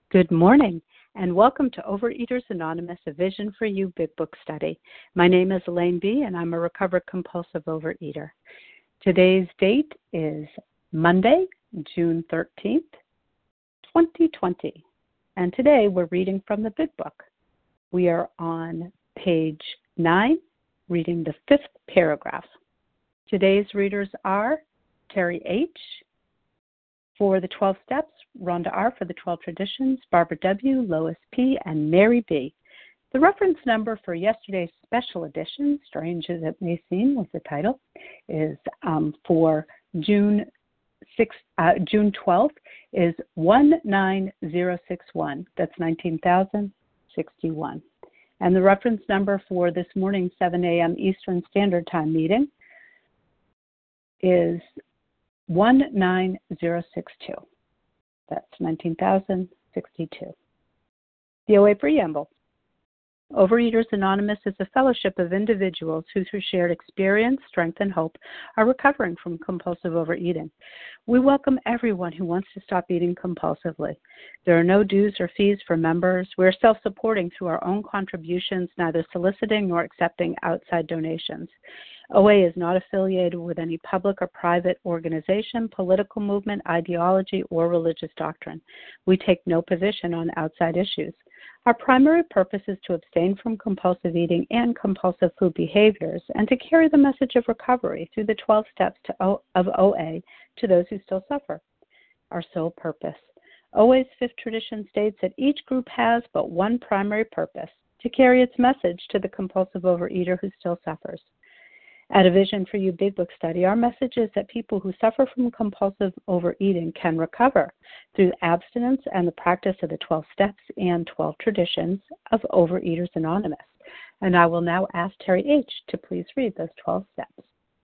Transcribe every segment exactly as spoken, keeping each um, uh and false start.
Good morning, and welcome to Overeaters Anonymous, a Vision for You Big Book Study. My name is Elaine B., and I'm a recovered compulsive overeater. Today's date is Monday, June thirteenth, twenty twenty, and today we're reading from the Big Book. We are on page nine, reading the fifth paragraph. Today's readers are Terry H. for the twelve Steps, Rhonda R. for the twelve Traditions, Barbara W., Lois P., and Mary B. The reference number for yesterday's special edition, strange as it may seem with the title, is um, for June sixth, uh, June twelfth is one nine zero six one. That's nineteen thousand sixty-one. And the reference number for this morning's seven a.m. Eastern Standard Time meeting is one nine zero six two. That's nineteen thousand sixty-two. The O A Preamble. Overeaters Anonymous is a fellowship of individuals who, through shared experience, strength, and hope, are recovering from compulsive overeating. We welcome everyone who wants to stop eating compulsively. There are no dues or fees for members. We are self-supporting through our own contributions, neither soliciting nor accepting outside donations. O A is not affiliated with any public or private organization, political movement, ideology, or religious doctrine. We take no position on outside issues. Our primary purpose is to abstain from compulsive eating and compulsive food behaviors and to carry the message of recovery through the twelve steps to o- of O A to those who still suffer. Our sole purpose. O A's fifth tradition states that each group has but one primary purpose, to carry its message to the compulsive overeater who still suffers. At A Vision for You Big Book Study, our message is that people who suffer from compulsive overeating can recover through abstinence and the practice of the twelve Steps and twelve Traditions of Overeaters Anonymous. And I will now ask Terry H. to please read those twelve steps.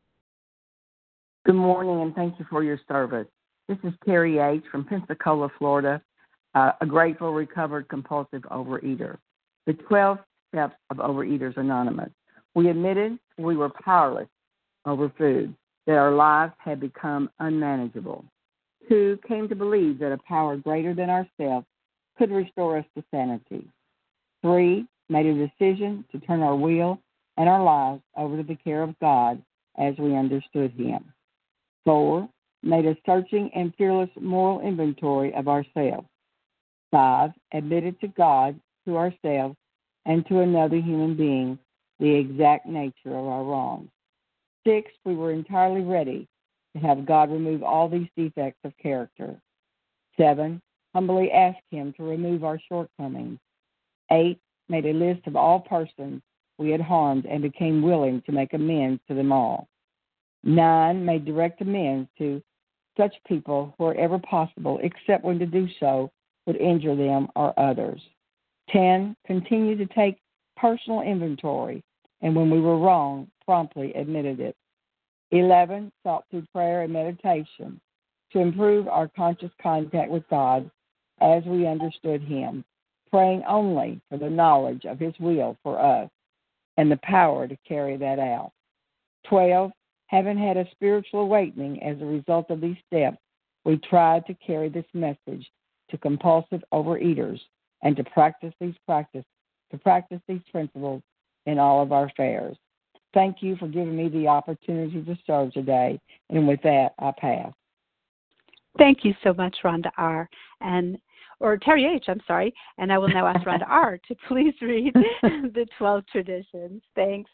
Good morning, and thank you for your service. This is Terry H. from Pensacola, Florida, uh, a grateful, recovered, compulsive overeater. The twelve Steps of Overeaters Anonymous. We admitted we were powerless over food, that our lives had become unmanageable. Two, came to believe that a power greater than ourselves could restore us to sanity. Three, made a decision to turn our will and our lives over to the care of God as we understood Him. Four, made a searching and fearless moral inventory of ourselves. Five, admitted to God, to ourselves, and to another human being the exact nature of our wrongs. Six, we were entirely ready to have God remove all these defects of character. Seven, humbly asked Him to remove our shortcomings. Eight, made a list of all persons we had harmed and became willing to make amends to them all. Nine, made direct amends to such people wherever possible, except when to do so would injure them or others. Ten, continued to take personal inventory, and when we were wrong, promptly admitted it. Eleven, sought through prayer and meditation to improve our conscious contact with God as we understood Him, praying only for the knowledge of His will for us and the power to carry that out. Twelve, having had a spiritual awakening as a result of these steps, we tried to carry this message to compulsive overeaters and to practice these practices to practice these principles in all of our affairs. Thank you for giving me the opportunity to serve today, and with that, I pass. Thank you so much, Rhonda R. and or Terry H., I'm sorry, and I will now ask Rhonda R. to please read the twelve Traditions. Thanks.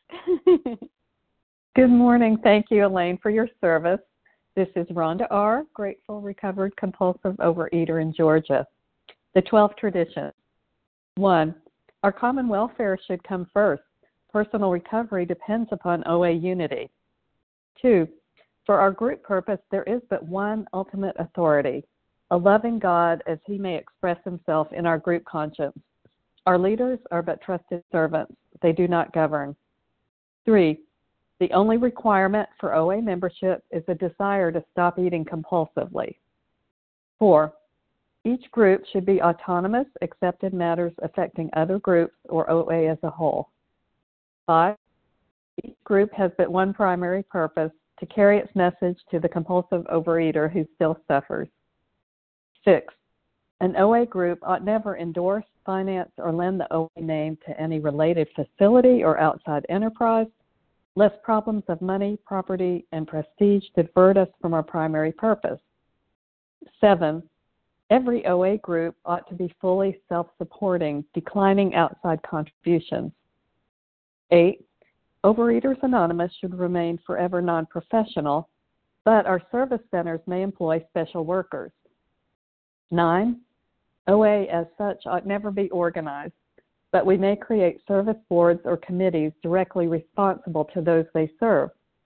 Good morning. Thank you, Elaine, for your service. This is Rhonda R., grateful, recovered, compulsive overeater in Georgia. The twelve Traditions. One, our common welfare should come first. Personal recovery depends upon O A unity. Two, for our group purpose, there is but one ultimate authority, a loving God as He may express Himself in our group conscience. Our leaders are but trusted servants. They do not govern. Three, the only requirement for O A membership is a desire to stop eating compulsively. Four, each group should be autonomous except in matters affecting other groups or O A as a whole. Five, each group has but one primary purpose, to carry its message to the compulsive overeater who still suffers. Six, An O A group ought never endorse, finance, or lend the O A name to any related facility or outside enterprise, lest problems of money, property, and prestige divert us from our primary purpose. Seven, every O A group ought to be fully self-supporting, declining outside contributions. Eight, Overeaters Anonymous should remain forever non-professional, but our service centers may employ special workers. Nine, O A as such ought never be organized, but we may create service boards or committees directly responsible to those they serve.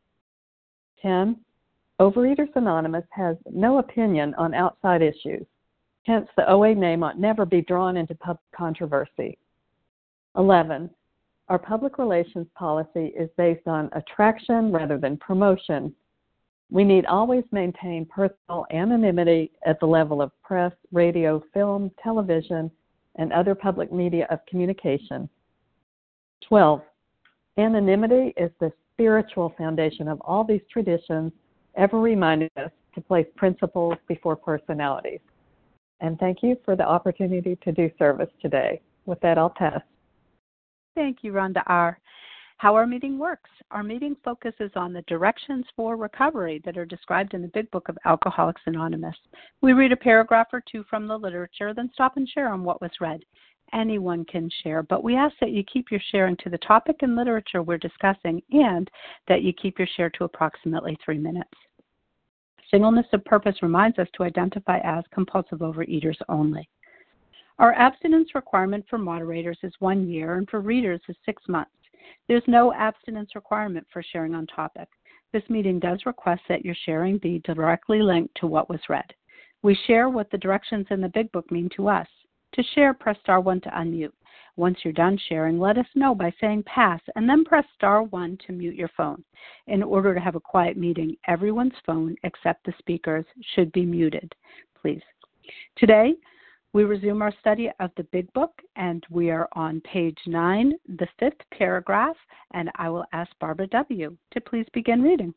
Ten, Overeaters Anonymous has no opinion on outside issues. Hence, the O A name ought never be drawn into public controversy. Eleven, our public relations policy is based on attraction rather than promotion. We need always maintain personal anonymity at the level of press, radio, film, television, and other public media of communication. Twelve, anonymity is the spiritual foundation of all these traditions, ever reminding us to place principles before personalities. And thank you for the opportunity to do service today. With that, I'll pass. Thank you, Rhonda R. How our meeting works. Our meeting focuses on the directions for recovery that are described in the Big Book of Alcoholics Anonymous. We read a paragraph or two from the literature, then stop and share on what was read. Anyone can share, but we ask that you keep your sharing to the topic and literature we're discussing and that you keep your share to approximately three minutes. Singleness of purpose reminds us to identify as compulsive overeaters only. Our abstinence requirement for moderators is one year and for readers is six months. There's no abstinence requirement for sharing on topic. This meeting does request that your sharing be directly linked to what was read. We share what the directions in the Big Book mean to us. To share, press star one to unmute. Once you're done sharing, let us know by saying pass and then press star one to mute your phone. In order to have a quiet meeting, everyone's phone except the speaker's should be muted, please. Today, we resume our study of the Big Book, and we are on page nine, the fifth paragraph, and I will ask Barbara W. to please begin reading.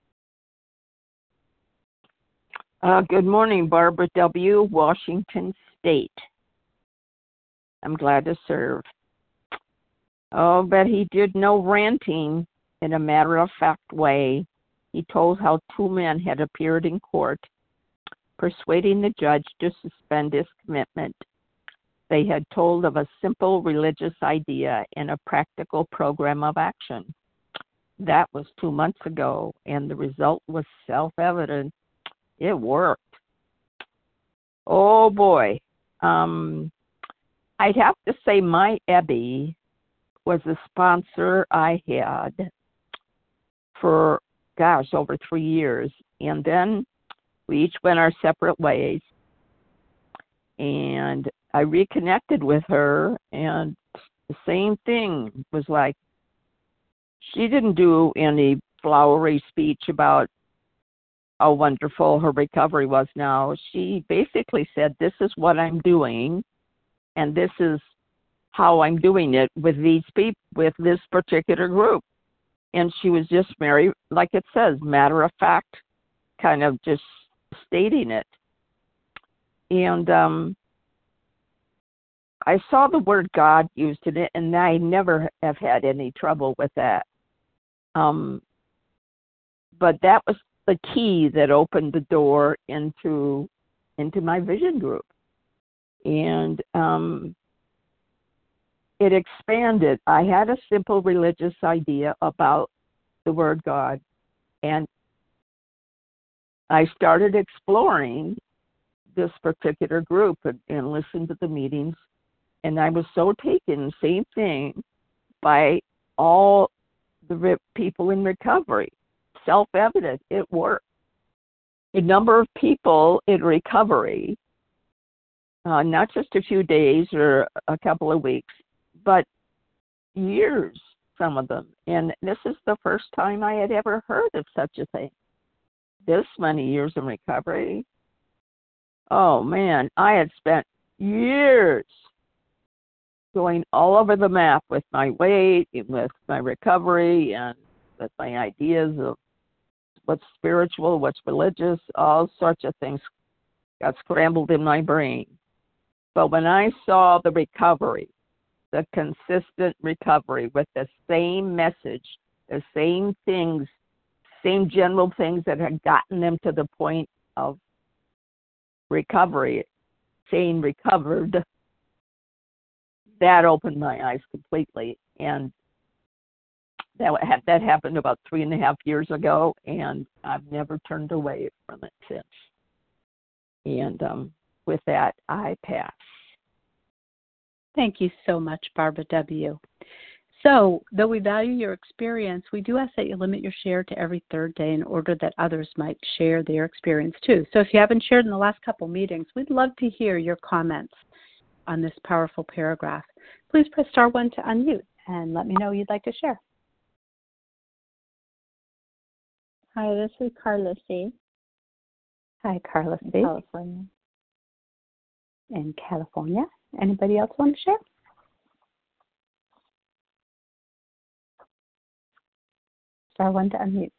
Uh, good morning, Barbara W., Washington State. I'm glad to serve. Oh, but he did no ranting in a matter-of-fact way. He told how two men had appeared in court, persuading the judge to suspend his commitment. They had told of a simple religious idea and a practical program of action. That was two months ago, and the result was self-evident. It worked. Oh, boy. Um, I'd have to say my Ebby was a sponsor I had for, gosh, over three years. And then we each went our separate ways. And I reconnected with her, and the same thing was like, she didn't do any flowery speech about how wonderful her recovery was now. She basically said, this is what I'm doing, and this is how I'm doing it with these people, with this particular group. And she was just very, like it says, matter of fact, kind of just stating it. And um, I saw the word God used in it, and I never have had any trouble with that. Um, but that was the key that opened the door into into my vision group. And um, it expanded. I had a simple religious idea about the word God, and I started exploring this particular group and, and listened to the meetings, and I was so taken, same thing, by all the re- people in recovery. Self-evident, it worked. A number of people in recovery, uh, not just a few days or a couple of weeks, but years, some of them. And this is the first time I had ever heard of such a thing. This many years in recovery. Oh, man, I had spent years going all over the map with my weight, with my recovery, and with my ideas of what's spiritual, what's religious, all sorts of things got scrambled in my brain. But when I saw the recovery, the consistent recovery with the same message, the same things, same general things that had gotten them to the point of recovery, saying recovered, that opened my eyes completely. And that that happened about three and a half years ago, and I've never turned away from it since. And um, with that, I pass. Thank you so much, Barbara W. So, though we value your experience, we do ask that you limit your share to every third day in order that others might share their experience too. So if you haven't shared in the last couple meetings, we'd love to hear your comments on this powerful paragraph. Please press star one to unmute and let me know you'd like to share. Hi, this is Carla C. Hi, Carla C. California. In California. Anybody else want to share? Star one to unmute.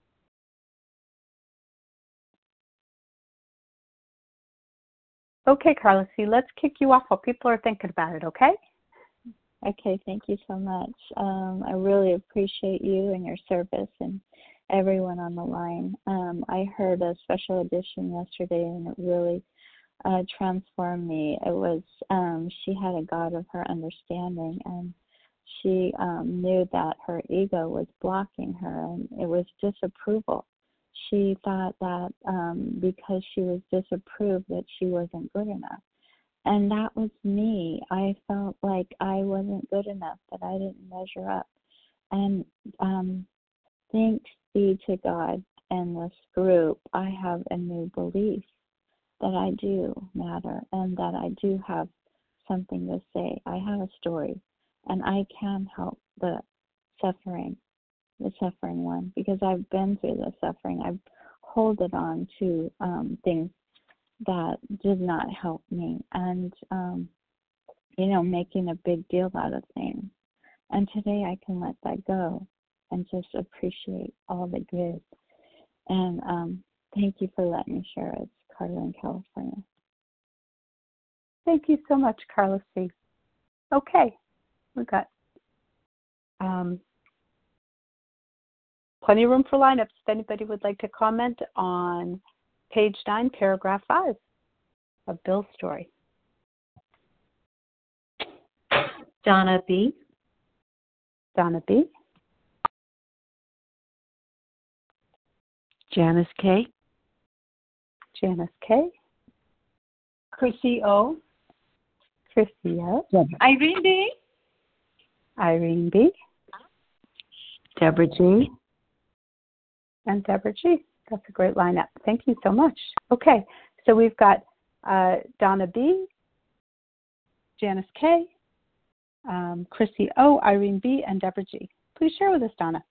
Okay, Carla C., let's kick you off while people are thinking about it, okay? Okay, thank you so much. Um, I really appreciate you and your service and everyone on the line. Um, I heard a special edition yesterday, and it really uh, transformed me. It was, um, she had a God of her understanding, and she um, knew that her ego was blocking her, and it was disapproval. She thought that um, because she was disapproved that she wasn't good enough. And that was me. I felt like I wasn't good enough, that I didn't measure up. And um, thanks be to God and this group, I have a new belief that I do matter and that I do have something to say. I have a story, and I can help the suffering, the suffering one, because I've been through the suffering. I've holded on to um, things that did not help me, and um, you know, making a big deal out of things. And today I can let that go and just appreciate all the good. And um, thank you for letting me share. It's Carla in California. Thank you so much, Carla C. Okay, we've got um, plenty of room for lineups. If anybody would like to comment on page nine, paragraph five of Bill's story. Donna B. Donna B. Janice K. Janice K. Chrissy O. Chrissy O. Irene B. Irene B. Deborah G. And Deborah G. That's a great lineup. Thank you so much. Okay, so we've got uh, Donna B., Janice K., um, Chrissy O., Irene B., and Deborah G. Please share with us, Donna.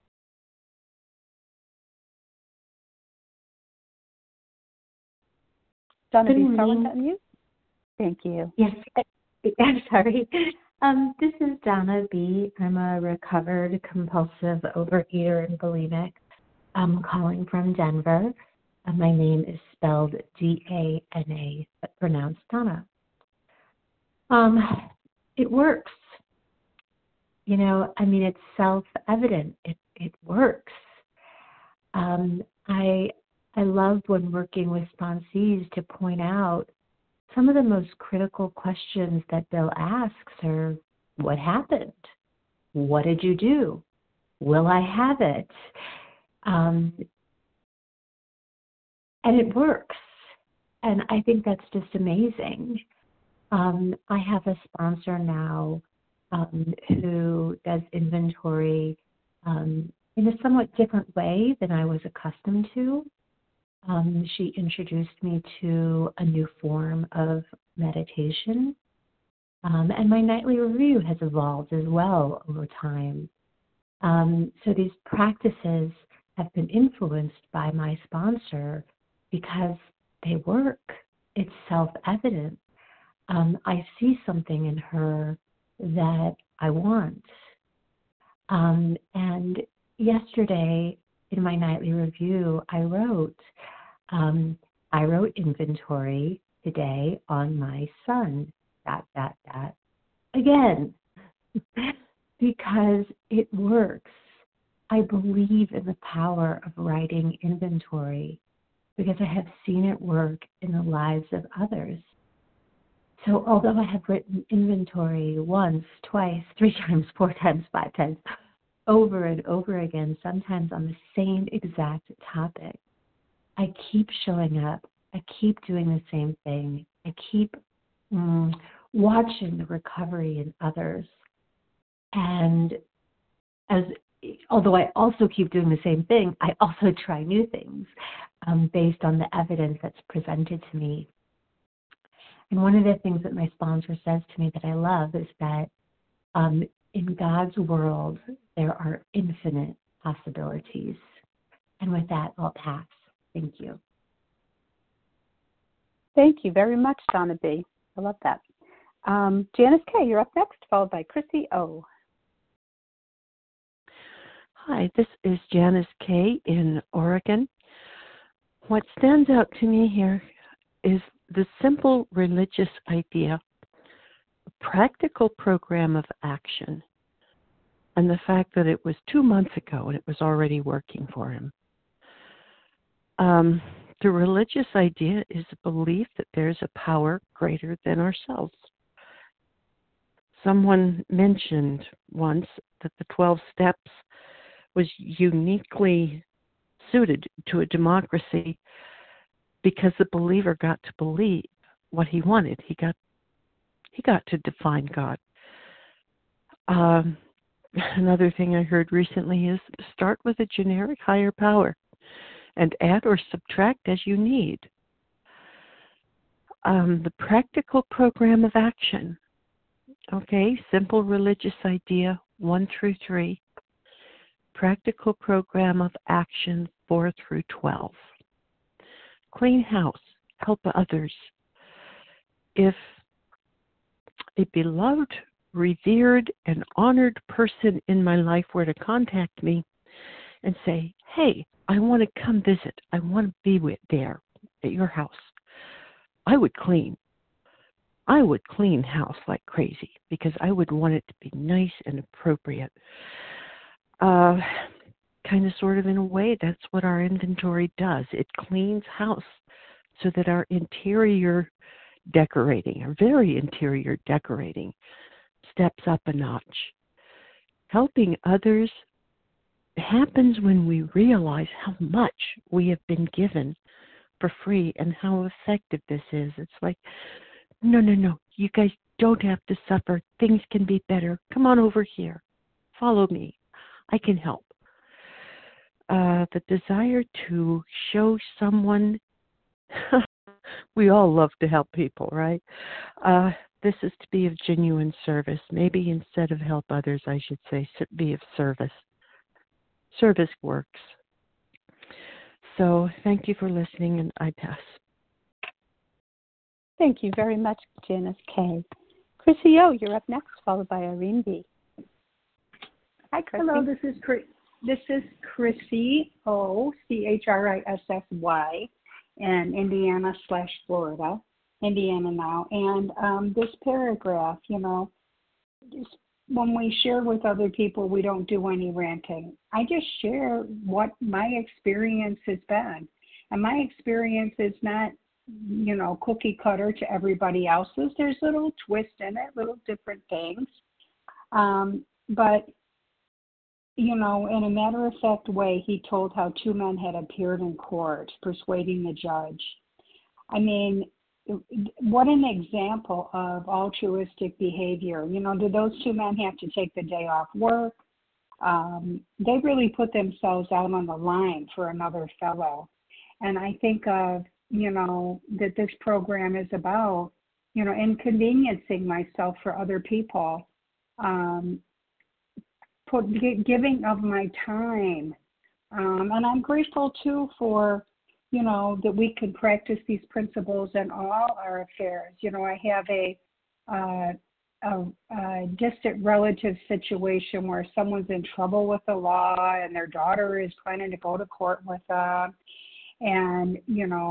Donna Good B., morning. start with that mute. Thank you. Yes, I'm sorry. Um, this is Donna B. I'm a recovered compulsive overeater and bulimic. I'm calling from Denver. Uh, my name is spelled D A N A, but pronounced Donna. Um, it works. You know, I mean, it's self-evident. It it works. Um, I I love when working with sponsees to point out some of the most critical questions that Bill asks are, what happened? What did you do? Will I have it? Um, and it works. And I think that's just amazing. Um, I have a sponsor now um, who does inventory um, in a somewhat different way than I was accustomed to. Um, she introduced me to a new form of meditation. Um, and my nightly review has evolved as well over time. Um, so these practices have been influenced by my sponsor because they work. It's self-evident. Um, I see something in her that I want. Um, and yesterday in my nightly review, I wrote, um, I wrote inventory today on my son, dot, dot, dot, again, because it works. I believe in the power of writing inventory because I have seen it work in the lives of others. So although I have written inventory once, twice, three times, four times, five times, over and over again, sometimes on the same exact topic, I keep showing up. I keep doing the same thing. I keep mm, watching the recovery in others. And as although I also keep doing the same thing, I also try new things um, based on the evidence that's presented to me. And one of the things that my sponsor says to me that I love is that um, in God's world, there are infinite possibilities. And with that, I'll pass. Thank you. Thank you very much, Donna B. I love that. Um, Janice K., you're up next, followed by Chrissy O. Hi, this is Janice K. in Oregon. What stands out to me here is the simple religious idea, a practical program of action, and the fact that it was two months ago and it was already working for him. Um, the religious idea is a belief that there's a power greater than ourselves. Someone mentioned once that the twelve steps was uniquely suited to a democracy because the believer got to believe what he wanted. He got he got to define God. Um, another thing I heard recently is start with a generic higher power and add or subtract as you need. Um, the practical program of action. Okay, simple religious idea, one through three. Practical program of action, four through twelve. Clean house, help others. If a beloved, revered, and honored person in my life were to contact me and say, hey, I want to come visit. I want to be with there at your house. I would clean. I would clean house like crazy because I would want it to be nice and appropriate. Uh, kind of sort of in a way, that's what our inventory does. It cleans house so that our interior decorating, our very interior decorating, steps up a notch. Helping others happens when we realize how much we have been given for free and how effective this is. It's like, no, no, no, you guys don't have to suffer. Things can be better. Come on over here. Follow me. I can help. Uh, the desire to show someone, we all love to help people, right? Uh, this is to be of genuine service. Maybe instead of help others, I should say be of service. Service works. So thank you for listening, and I pass. Thank you very much, Janice K. Chrissy O., you're up next, followed by Irene B. Hi, Chrissy. Hello, this is Chris. This is Chrissy O, C H R I S S Y, in Indiana slash Florida, Indiana now. And um, this paragraph, you know, just when we share with other people, we don't do any ranting. I just share what my experience has been. And my experience is not, you know, cookie cutter to everybody else's. There's little twists in it, little different things. Um, but, you know, in a matter-of-fact way, he told how two men had appeared in court persuading the judge. I mean, what an example of altruistic behavior. You know, did those two men have to take the day off work? Um, they really put themselves out on the line for another fellow. And I think of, you know, that this program is about, you know, inconveniencing myself for other people, um, put, giving of my time. Um, and I'm grateful, too, for, you know, that we can practice these principles in all our affairs. You know, I have a, uh, a, a distant relative situation where someone's in trouble with the law and their daughter is planning to go to court with them. And, you know,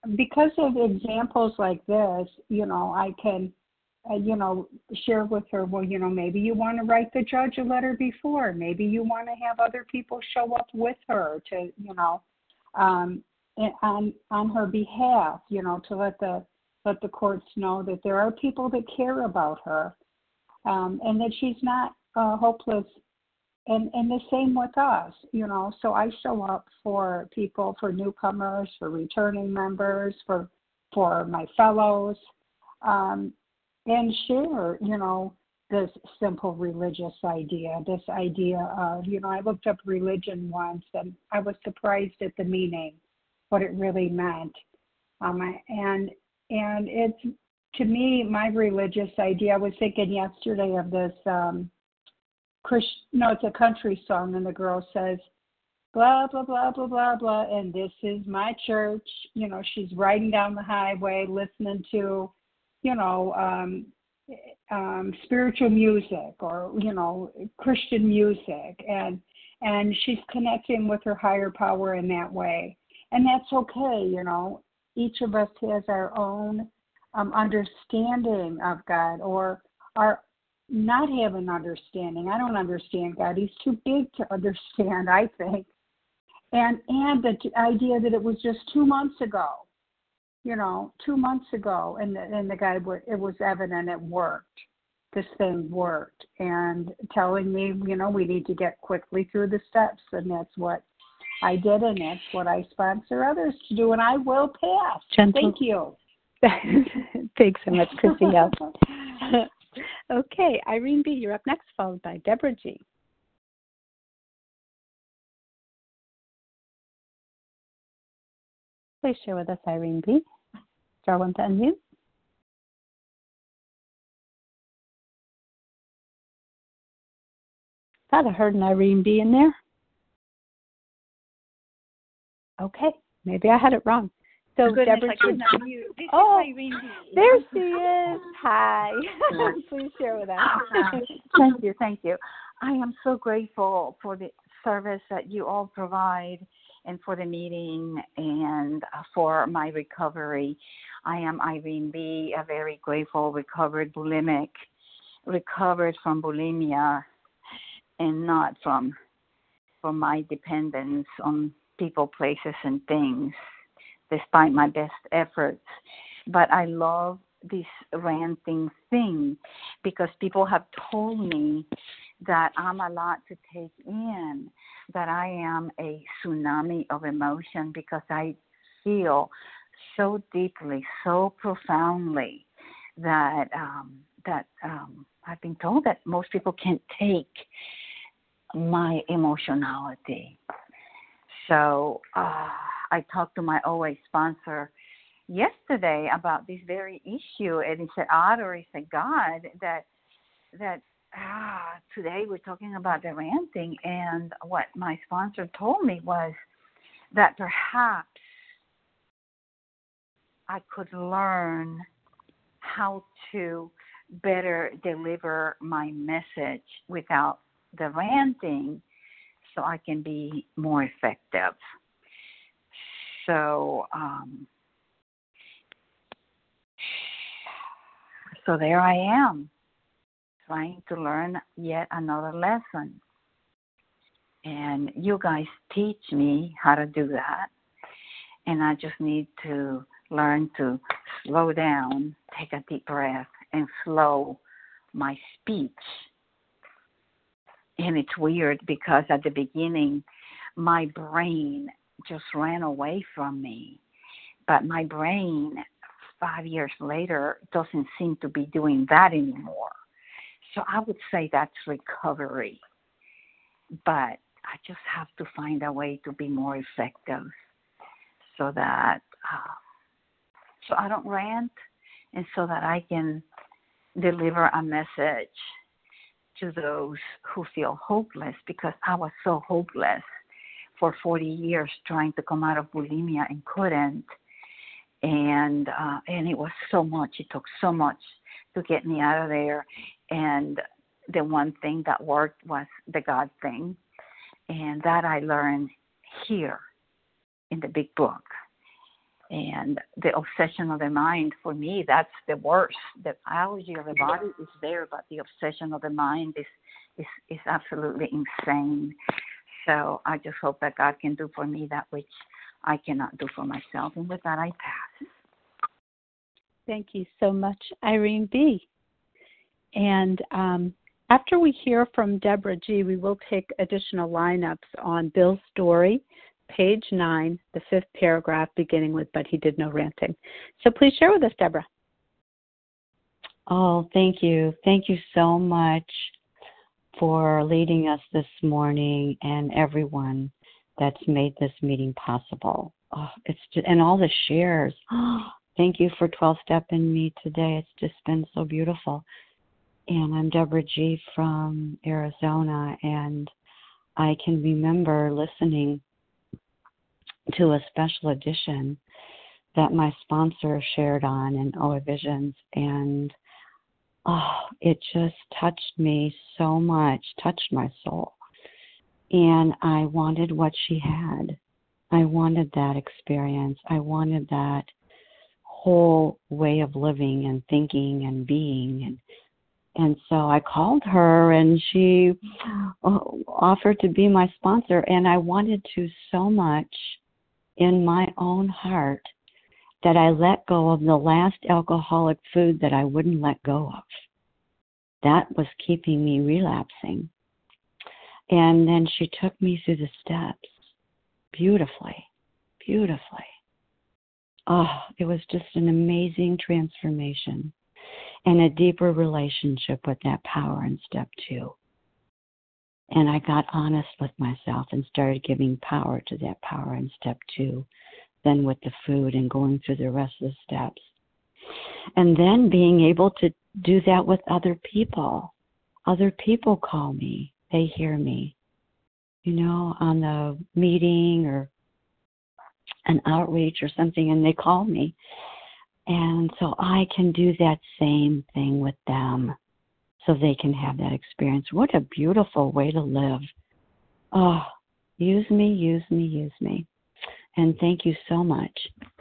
because of examples like this, you know, I can, uh, you know, share with her, well, you know, maybe you want to write the judge a letter before. Maybe you want to have other people show up with her to, you know, um, on on her behalf, you know, to let the let the courts know that there are people that care about her, um, and that she's not uh, hopeless. And and the same with us, you know. So I show up for people, for newcomers, for returning members, for for my fellows, um, and share, you know, this simple religious idea, this idea of, you know, I looked up religion once and I was surprised at the meaning, what it really meant. Um, and and it's, to me, my religious idea, I was thinking yesterday of this, um, Christ, no, it's a country song, and the girl says, blah, blah, blah, blah, blah, blah, and this is my church. You know, she's riding down the highway listening to, you know, um, um, spiritual music or, you know, Christian music, and and she's connecting with her higher power in that way. And that's okay, you know. Each of us has our own um, understanding of God, or our not have an understanding. I don't understand God. He's too big to understand, I think. And and the t- idea that it was just two months ago, you know, two months ago, and the, and the guy, it was evident it worked. This thing worked. And telling me, you know, we need to get quickly through the steps. And that's what I did, and that's what I sponsor others to do. And I will pass. Gentle. Thank you. Thanks so much, Chrissy. Okay, Irene B., you're up next, followed by Deborah G. Please share with us, Irene B. Star one to unmute. Thought I heard an Irene B. in there. Okay, maybe I had it wrong. So Goodness, Deborah I could G. not mute. This oh, is Irene B. There she is. Hi. Please share with us. Thank you, thank you. I am so grateful for the service that you all provide and for the meeting and for my recovery. I am Irene B., a very grateful, recovered bulimic, recovered from bulimia and not from, from my dependence on people, places, and things, despite my best efforts. But I love this ranting thing because people have told me that I'm a lot to take in, that I am a tsunami of emotion because I feel so deeply, so profoundly that um, that um, I've been told that most people can't take my emotionality. So uh, I talked to my O A sponsor yesterday about this very issue, and he said, Otter, he said, God, that that ah, today we're talking about the ranting, and what my sponsor told me was that perhaps I could learn how to better deliver my message without the ranting so I can be more effective. So, um, so there I am, trying to learn yet another lesson. And you guys teach me how to do that. And I just need to learn to slow down, take a deep breath, and slow my speech. And it's weird because at the beginning, my brain just ran away from me. But my brain, five years later, doesn't seem to be doing that anymore. So I would say that's recovery. But I just have to find a way to be more effective so that uh, so I don't rant and so that I can deliver a message to those who feel hopeless, because I was so hopeless for forty years trying to come out of bulimia and couldn't. And uh, and it was so much, it took so much to get me out of there. And the one thing that worked was the God thing. And that I learned here in the big book. And the obsession of the mind, for me, that's the worst. The biology of the body is there, but the obsession of the mind is, is, is absolutely insane. So I just hope that God can do for me that which I cannot do for myself. And with that, I pass. Thank you so much, Irene B. And um, after we hear from Deborah G., we will take additional lineups on Bill's story, page nine, the fifth paragraph, beginning with, but he did no ranting. So please share with us, Deborah. Oh, thank you. Thank you so much for leading us this morning and everyone that's made this meeting possible. Oh, it's just, and all the shares. Oh, thank you for twelve-stepping me today. It's just been so beautiful. And I'm Deborah G. from Arizona, and I can remember listening to a special edition that my sponsor shared on in O A Visions, and oh, it just touched me so much, touched my soul. And I wanted what she had. I wanted that experience. I wanted that whole way of living and thinking and being. And and so I called her, and she offered to be my sponsor. And I wanted to so much in my own heart that I let go of the last alcoholic food that I wouldn't let go of. That was keeping me relapsing. And then she took me through the steps beautifully, beautifully. Oh, it was just an amazing transformation and a deeper relationship with that power in step two. And I got honest with myself and started giving power to that power in step two, then with the food and going through the rest of the steps. And then being able to do that with other people. Other people call me. They hear me, you know, on the meeting or an outreach or something, and they call me. And so I can do that same thing with them so they can have that experience. What a beautiful way to live. Oh, use me, use me, use me. And thank you so much.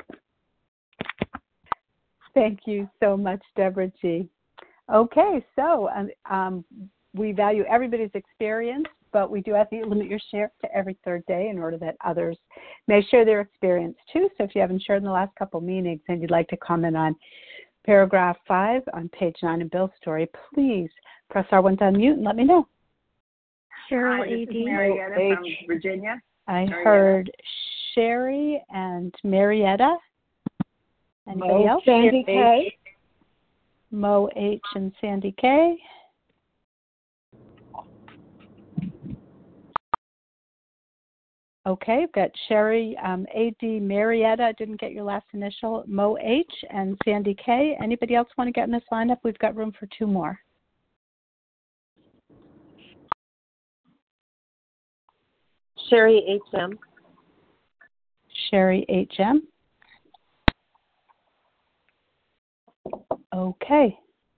Thank you so much, Deborah G. Okay, so um, um, we value everybody's experience, but we do ask that you limit your share to every third day in order that others may share their experience too. So if you haven't shared in the last couple of meetings and you'd like to comment on paragraph five on page nine of Bill's story, please press R one to unmute and let me know. Cheryl Hi, A D. Marietta H. from Virginia. I Marietta. heard Sherry and Marietta. Anybody Mo, else? Sandy K. Mo H. and Sandy K. Okay, we've got Sherry um, A D Marietta. I didn't get your last initial. Mo H. and Sandy K. Anybody else want to get in this lineup? We've got room for two more. Sherry H M. Sherry H M. Okay.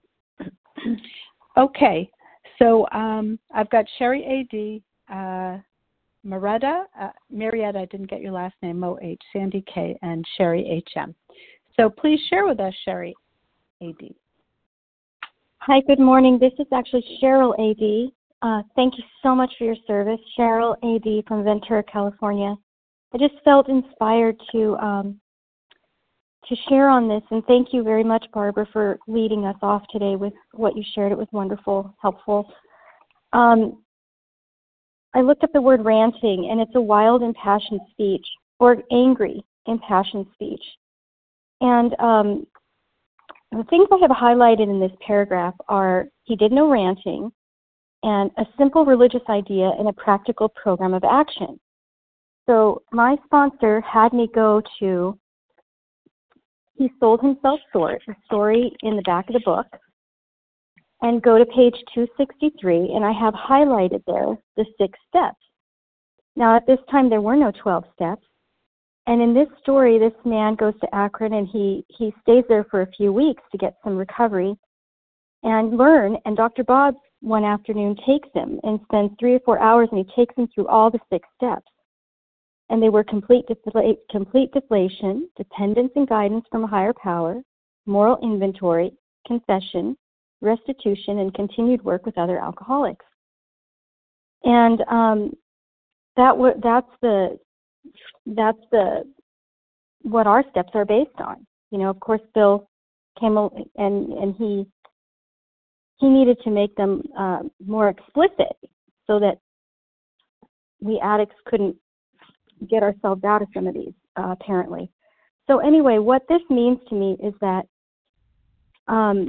Okay. So um, I've got Sherry A D, uh, Marietta, uh, Marietta, I didn't get your last name, Mo H, Sandy K, and Sherry H M. So please share with us, Sherry A D. Hi, good morning. This is actually Cheryl A D. Uh, thank you so much for your service. Cheryl A D from Ventura, California. I just felt inspired to um, to share on this, and thank you very much, Barbara, for leading us off today with what you shared. It was wonderful, helpful. Um, I looked up the word ranting, and it's a wild, impassioned speech, or angry, impassioned speech. And um, the things I have highlighted in this paragraph are he did no ranting, and a simple religious idea and a practical program of action. So my sponsor had me go to He Sold Himself Short, the story in the back of the book, and go to page two sixty-three, and I have highlighted there the six steps. Now, at this time, there were no twelve steps, and in this story, this man goes to Akron, and he, he stays there for a few weeks to get some recovery and learn, and Doctor Bob one afternoon takes him and spends three or four hours, and he takes him through all the six steps. and they were complete, defla- complete deflation, dependence and guidance from a higher power, moral inventory, confession, restitution, and continued work with other alcoholics. And um, that w- that's the that's the what our steps are based on. You know, of course, Bill came and and he he needed to make them uh, more explicit so that we addicts couldn't get ourselves out of some of these, uh, apparently. So anyway, what this means to me is that um,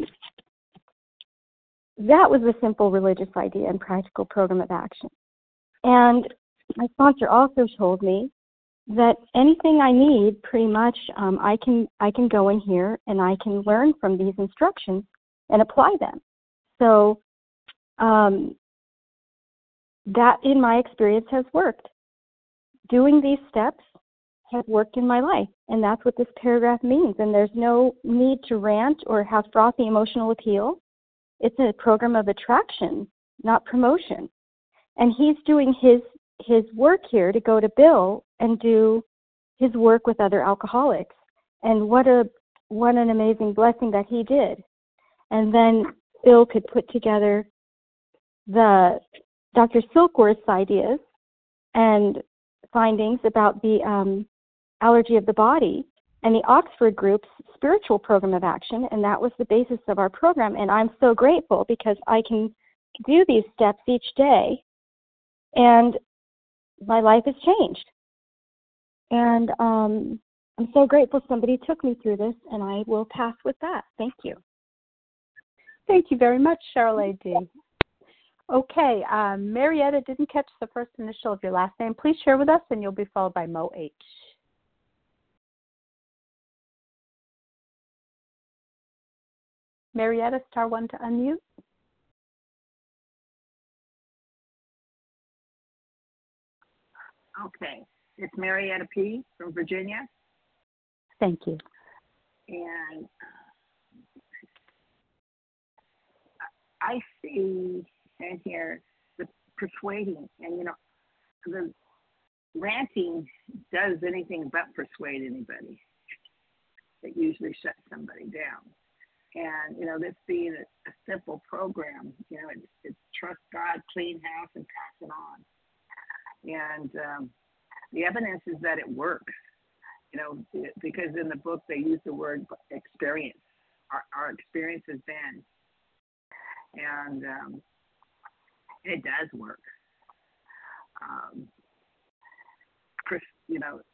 that was a simple religious idea and practical program of action. And my sponsor also told me that anything I need, pretty much, um, I can I can go in here and I can learn from these instructions and apply them. So um, that, in my experience, has worked. Doing these steps has worked in my life, and that's what this paragraph means. And there's no need to rant or have frothy emotional appeal. It's a program of attraction, not promotion. And he's doing his his work here to go to Bill and do his work with other alcoholics. And what a what an amazing blessing that he did. And then Bill could put together the Doctor Silkworth's ideas and findings about the um, allergy of the body and the Oxford Group's spiritual program of action, and that was the basis of our program. And I'm so grateful because I can do these steps each day, and my life has changed. And um, I'm so grateful somebody took me through this, and I will pass with that. Thank you. Thank you very much, Cheryl A D. Okay, um, Marietta didn't catch the first initial of your last name. Please share with us, and you'll be followed by Mo H. Marietta, star one to unmute. Okay, it's Marietta P. from Virginia. Thank you. And I see in here the persuading, and you know, the ranting does anything but persuade anybody. It usually shuts somebody down. And, you know, this being a, a simple program, you know, it's, it's trust God, clean house, and pass it on. And um, the evidence is that it works, you know, because in the book they use the word experience. Our, our experience has been. And um, it does work. Um, you know,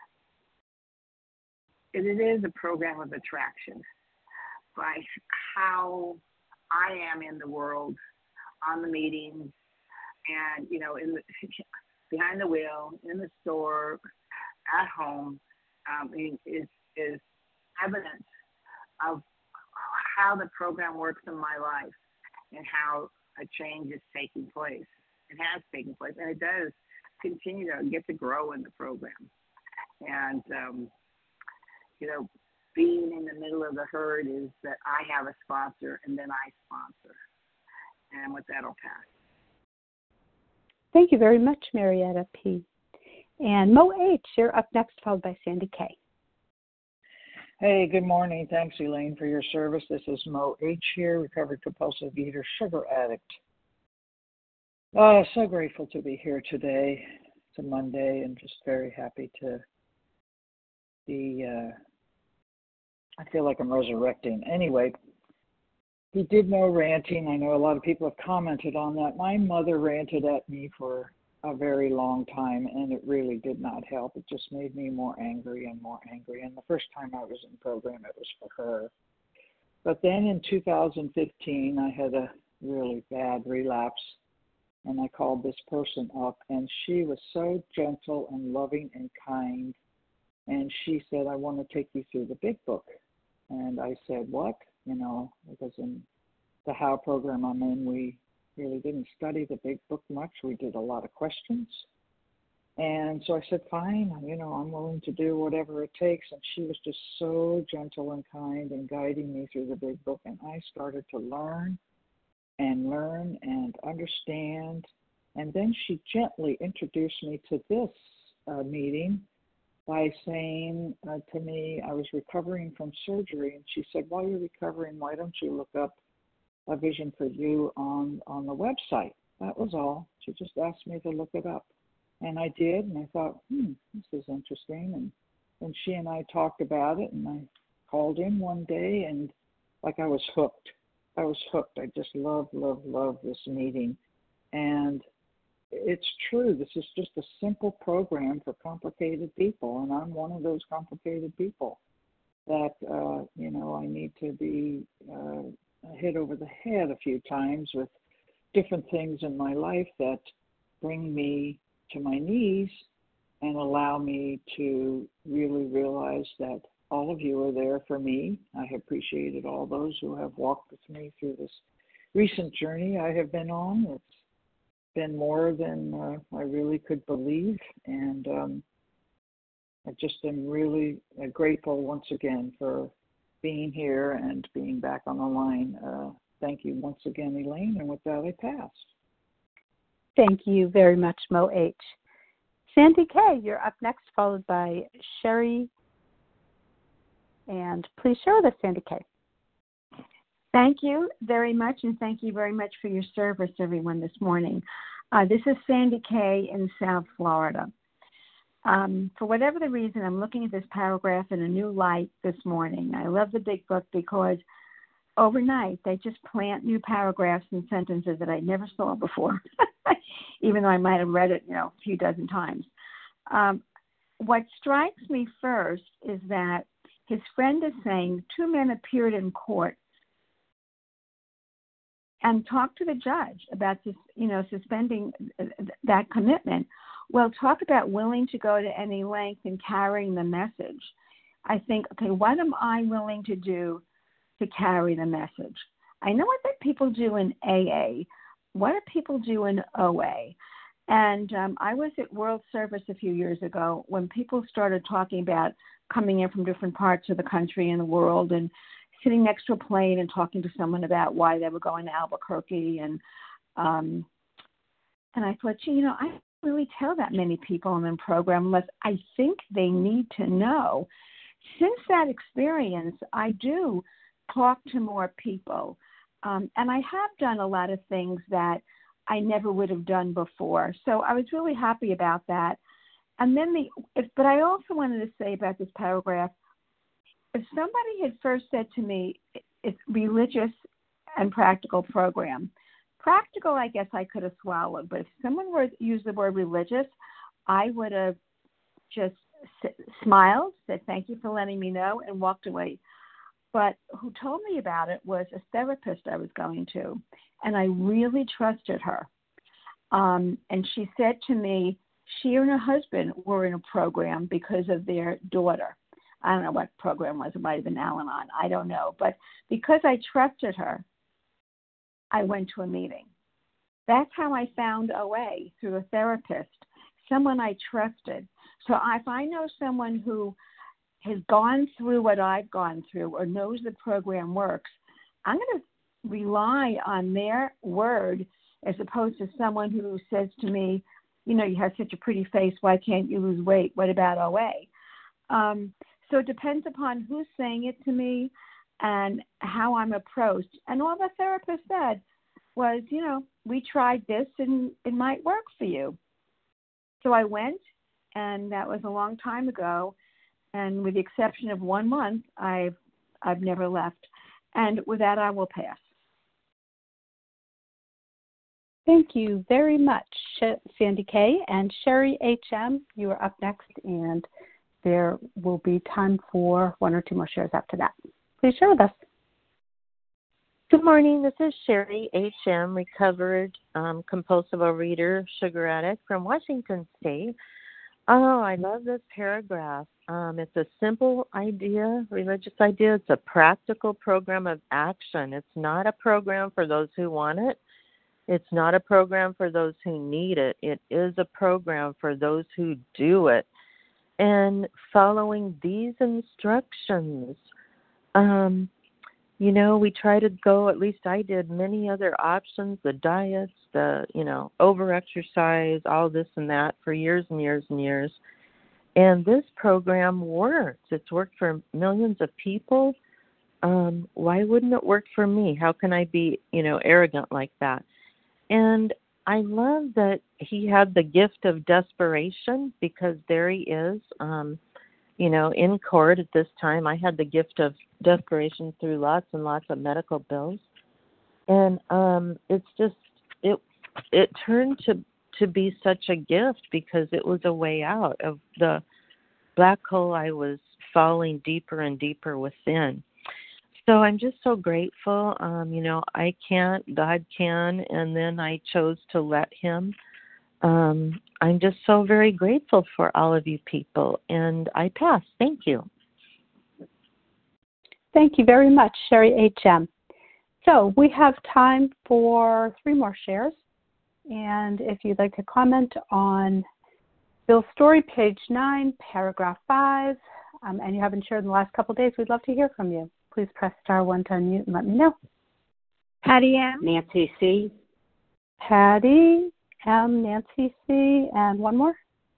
it, it is a program of attraction by how I am in the world, on the meetings, and, you know, in the, behind the wheel, in the store, at home, um, is, is evidence of how the program works in my life and how a change is taking place. It has taken place, and it does continue to get to grow in the program. And, um, you know, being in the middle of the herd is that I have a sponsor, and then I sponsor. And with that, I'll pass. Thank you very much, Marietta P. And Mo H., you're up next, followed by Sandy K. Hey, good morning. Thanks, Elaine, for your service. This is Mo H. here, recovered compulsive eater, sugar addict. Oh, so grateful to be here today. It's a Monday, and just very happy to be, uh, I feel like I'm resurrecting. Anyway, he did no ranting. I know a lot of people have commented on that. My mother ranted at me for a very long time, and it really did not help. It just made me more angry and more angry. And the first time I was in the program, it was for her. But then in two thousand fifteen, I had a really bad relapse, and I called this person up, and she was so gentle and loving and kind. And she said, I want to take you through the big book. And I said, what? You know, because in the How program I'm in, we really didn't study the big book much. We did a lot of questions. And so I said, fine, you know, I'm willing to do whatever it takes. And she was just so gentle and kind and guiding me through the big book. And I started to learn and learn and understand. And then she gently introduced me to this uh, meeting by saying uh, to me, I was recovering from surgery, and she said, while you're recovering, why don't you look up A Vision for You on, on the website? That was all. She just asked me to look it up. And I did, and I thought, hmm, this is interesting. And, and she and I talked about it, and I called in one day, and like I was hooked. I was hooked. I just love, love, love this meeting. And it's true. This is just a simple program for complicated people, and I'm one of those complicated people that, uh, you know, I need to be uh, hit over the head a few times with different things in my life that bring me to my knees and allow me to really realize that all of you are there for me. I have appreciated all those who have walked with me through this recent journey I have been on. It's been more than uh, I really could believe, and um, I just am really uh, grateful once again for being here and being back on the line. Uh, thank you once again, Elaine, and with that I pass. Thank you very much, Mo H. Sandy K., you're up next, followed by Sherry. And please share with us, Sandy K. Thank you very much, and thank you very much for your service, everyone, this morning. Uh, this is Sandy K. in South Florida. Um, for whatever the reason, I'm looking at this paragraph in a new light this morning. I love the Big Book because overnight they just plant new paragraphs and sentences that I never saw before, even though I might have read it, you know, a few dozen times. Um, what strikes me first is that his friend is saying two men appeared in court and talked to the judge about, you know, suspending that commitment. Well, talk about willing to go to any length in carrying the message. I think, okay, what am I willing to do to carry the message? I know what that people do in A A. What do people do in O A? And um, I was at World Service a few years ago when people started talking about coming in from different parts of the country and the world and sitting next to a plane and talking to someone about why they were going to Albuquerque. And um, and I thought, gee, you know, I don't really tell that many people in the program unless I think they need to know. Since that experience, I do talk to more people. Um, and I have done a lot of things that I never would have done before. So I was really happy about that. And then the, if, but I also wanted to say about this paragraph, if somebody had first said to me, it's religious and practical program, practical, I guess I could have swallowed, but if someone were to use the word religious, I would have just s- smiled, said, thank you for letting me know, and walked away. But who told me about it was a therapist I was going to, and I really trusted her. Um, and she said to me, she and her husband were in a program because of their daughter. I don't know what program was. It might have been Al-Anon. I don't know. But because I trusted her, I went to a meeting. That's how I found O A, through a therapist, someone I trusted. So if I know someone who has gone through what I've gone through or knows the program works, I'm going to rely on their word as opposed to someone who says to me, you know, you have such a pretty face, why can't you lose weight? What about O A? Um, so it depends upon who's saying it to me and how I'm approached. And all the therapist said was, you know, we tried this and it might work for you. So I went, and that was a long time ago. And with the exception of one month, I've I've never left. And with that, I will pass. Thank you very much, Sandy K. And Sherry H M, you are up next, and there will be time for one or two more shares after that. Please share with us. Good morning. This is Sherry H M, recovered um, compulsive overeater, sugar addict from Washington State. Oh, I love this paragraph. Um, it's a simple idea, religious idea. It's a practical program of action. It's not a program for those who want it. It's not a program for those who need it. It is a program for those who do it. And following these instructions, um, you know, we try to go, at least I did, many other options, the diets, the, you know, over-exercise, all this and that for years and years and years. And this program works. It's worked for millions of people. Um, why wouldn't it work for me? How can I be, you know, arrogant like that? And I love that he had the gift of desperation, because there he is, um, you know, in court at this time. I had the gift of desperation through lots and lots of medical bills. And um, it's just, it it turned to, to be such a gift, because it was a way out of the black hole I was falling deeper and deeper within. So I'm just so grateful. Um, you know, I can't, God can, and then I chose to let him. Um, I'm just so very grateful for all of you people, and I pass. Thank you. Thank you very much, Sherry H M. So we have time for three more shares. And if you'd like to comment on Bill's story, page nine, paragraph five, um, and you haven't shared in the last couple of days, we'd love to hear from you. Please press star one to unmute and let me know. Patty M. Nancy C. Patty M. Nancy C. And one more.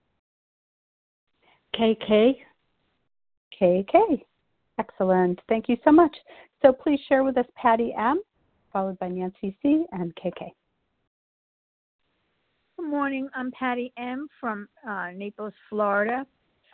K K. K K. Excellent. Thank you so much. So please share with us Patty M., followed by Nancy C. and K K. Good morning. I'm Patty M. from uh, Naples, Florida.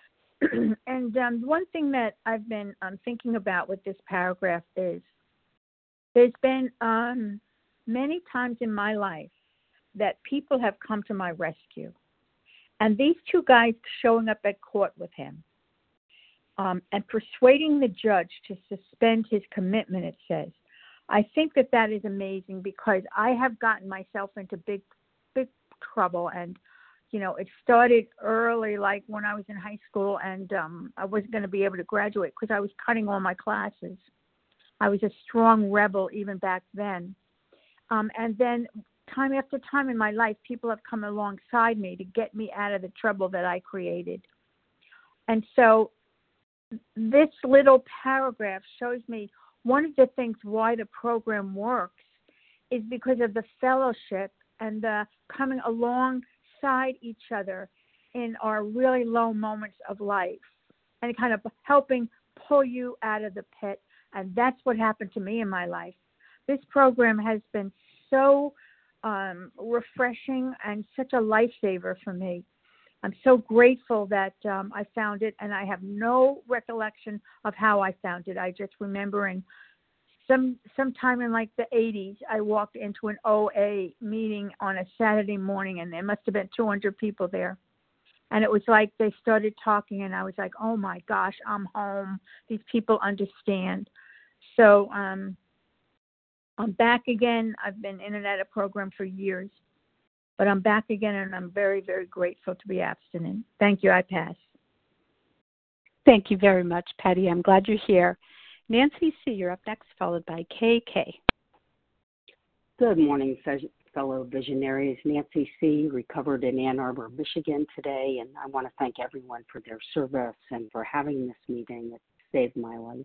And um, one thing that I've been um, thinking about with this paragraph is there's been um, many times in my life that people have come to my rescue. And these two guys showing up at court with him um, and persuading the judge to suspend his commitment, it says. I think that that is amazing, because I have gotten myself into big, big trouble. And you know, it started early, like when I was in high school, and um, I wasn't going to be able to graduate because I was cutting all my classes. I was a strong rebel even back then. Um, and then time after time in my life, people have come alongside me to get me out of the trouble that I created. And so this little paragraph shows me one of the things why the program works is because of the fellowship and the coming along side each other in our really low moments of life, and kind of helping pull you out of the pit. And that's what happened to me in my life. This program has been so um, refreshing and such a lifesaver for me. I'm so grateful that um, I found it, and I have no recollection of how I found it. I just remember in Some sometime in like the eighties, I walked into an O A meeting on a Saturday morning, and there must have been two hundred people there. And it was like they started talking, and I was like, oh, my gosh, I'm home. These people understand. So um, I'm back again. I've been in and out of program for years. But I'm back again, and I'm very, very grateful to be abstinent. Thank you. I pass. Thank you very much, Patty. I'm glad you're here. Nancy C., you're up next, followed by K K. Good morning, fellow visionaries. Nancy C., recovered in Ann Arbor, Michigan today, and I want to thank everyone for their service and for having this meeting. It saved my life.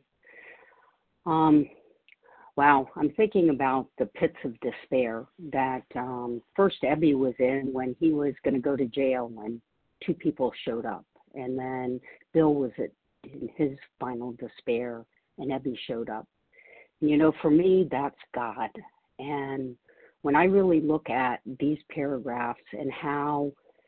Um, wow, I'm thinking about the pits of despair that um, first Ebby was in when he was going to go to jail when two people showed up, and then Bill was at, in his final despair, and Ebby showed up. You know, for me, that's God. And when I really look at these paragraphs and how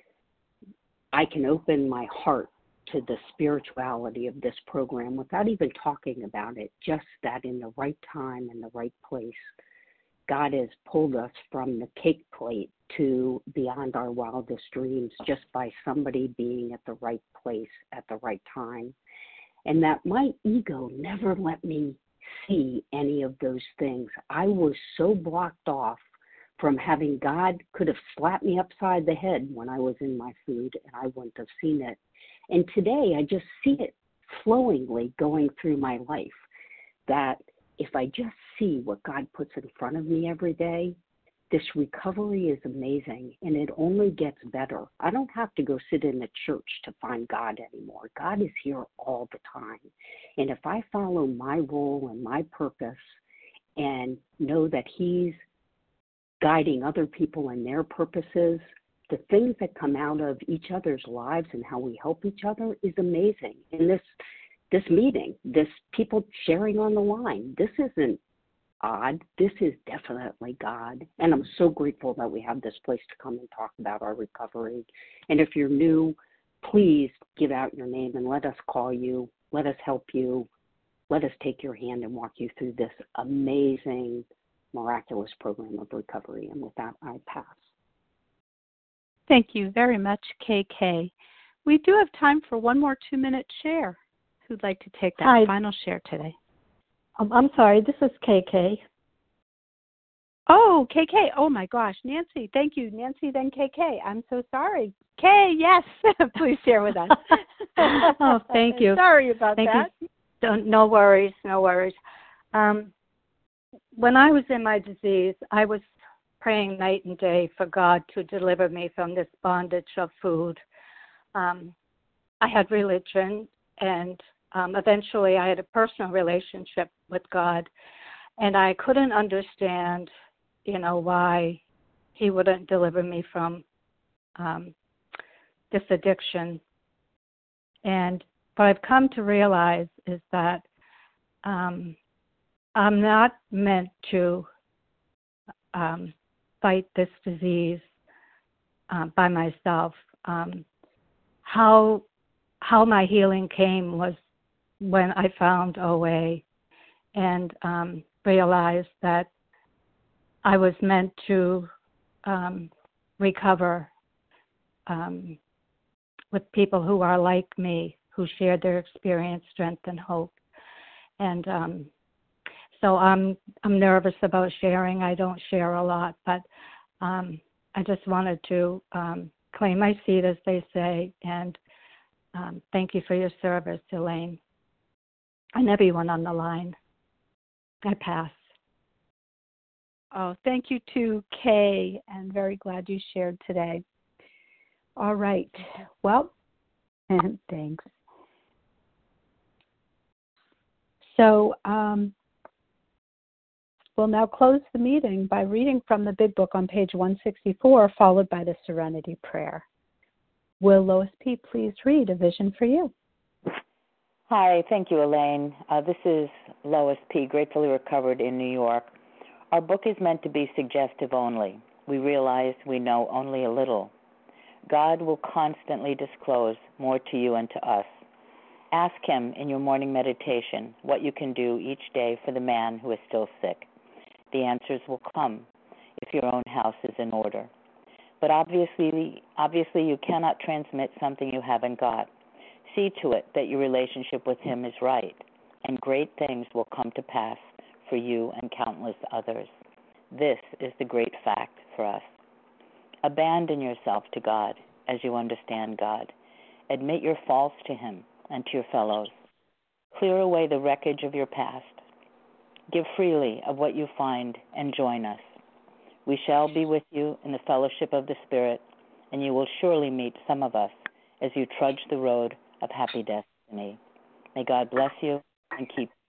I can open my heart to the spirituality of this program without even talking about it, just that in the right time and the right place, God has pulled us from the cake plate to beyond our wildest dreams just by somebody being at the right place at the right time. And that my ego never let me see any of those things. I was so blocked off from having God could have slapped me upside the head when I was in my food, and I wouldn't have seen it. And today I just see it flowingly going through my life, that if I just see what God puts in front of me every day, this recovery is amazing, and it only gets better. I don't have to go sit in the church to find God anymore. God is here all the time. And if I follow my role and my purpose and know that he's guiding other people in their purposes, the things that come out of each other's lives and how we help each other is amazing. And this this meeting, this people sharing on the line, this isn't odd. This is definitely God. And I'm so grateful that we have this place to come and talk about our recovery. And if you're new, please give out your name and let us call you. Let us help you. Let us take your hand and walk you through this amazing, miraculous program of recovery. And with that, I pass. Thank you very much, K K. We do have time for one more two-minute share. Who'd like to take that Hi. final share today? Um, I'm sorry, this is K K. Oh, K K. Oh, my gosh. Nancy, thank you. Nancy, then K K. I'm so sorry. Kay, yes. Please share with us. Oh, thank you. Sorry about thank that. You. Don't, no worries, no worries. Um, when I was in my disease, I was praying night and day for God to deliver me from this bondage of food. Um, I had religion, and um, eventually I had a personal relationship with God, and I couldn't understand, you know, why He wouldn't deliver me from um, this addiction. And what I've come to realize is that um, I'm not meant to um, fight this disease uh, by myself. Um, how how my healing came was when I found O A and um, realized that I was meant to um, recover um, with people who are like me, who share their experience, strength, and hope. And um, so I'm I'm nervous about sharing. I don't share a lot, but um, I just wanted to um, claim my seat, as they say, and um, thank you for your service, Elaine, and everyone on the line. I pass. Oh, thank you to Kay, and very glad you shared today. All right. Well, and thanks. So um, we'll now close the meeting by reading from the Big Book on page one sixty-four, followed by the Serenity Prayer. Will Lois P. please read A Vision for You? Hi, thank you, Elaine. Uh, this is Lois P., gratefully recovered in New York. Our book is meant to be suggestive only. We realize we know only a little. God will constantly disclose more to you and to us. Ask Him in your morning meditation what you can do each day for the man who is still sick. The answers will come if your own house is in order. But obviously, obviously you cannot transmit something you haven't got. See to it that your relationship with Him is right, and great things will come to pass for you and countless others. This is the great fact for us. Abandon yourself to God as you understand God. Admit your faults to Him and to your fellows. Clear away the wreckage of your past. Give freely of what you find and join us. We shall be with you in the fellowship of the Spirit, and you will surely meet some of us as you trudge the road of happy destiny. May God bless you and keep you.